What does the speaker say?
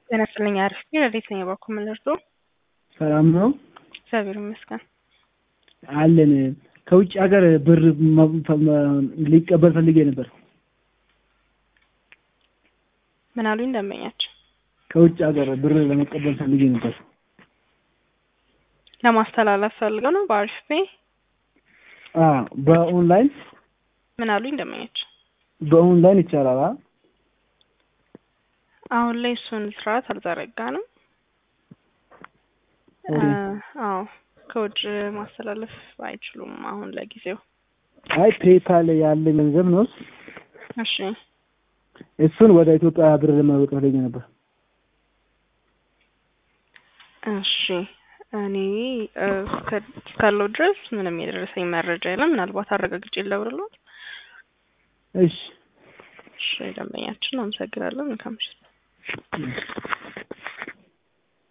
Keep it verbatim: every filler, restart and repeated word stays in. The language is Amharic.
ጤና ይስጥልኝ አሪፍ ነኝ። እንዴት ነኝ? በኩል ምን ልርዶ? ሰላም ነው እግዚአብሔር ይመስገን አለን። ከውጭ ሀገር ብር ሊቀበል ፈልጌ ነበር። ምን አሉኝ ደንበኛችን? ከውጭ ሀገር ብር ለመቀበል ፈልጌ ነበር። ለማስተላለፍ ፈልገው ነው በአሪፍ ፔይ? አዎ በኦንላይን። ምን አሉኝ ደንበኛችን? በኦንላይን ይቻላል? አሁን ላይ እሱን ስርዓት አልዘረጋንም። አዎ ከውጭ ማስተላለፍ አይችሉም አሁን ለጊዜው። አይ ፔፓል ያለ ገንዘብ ነው። እሺ እሱን ወደ ኢትዮጵያ ብር ለማውጣት ፈልጌ ነበር። እሺ እኔ እስካለው ድረስ ምንም የደረሰኝ መረጃ የለም። ምናልባት አረጋግጬ ልደውልልዎት። እሺ እሺ ደንበኛችን አመሰግናለሁ። መልካም ምሽት።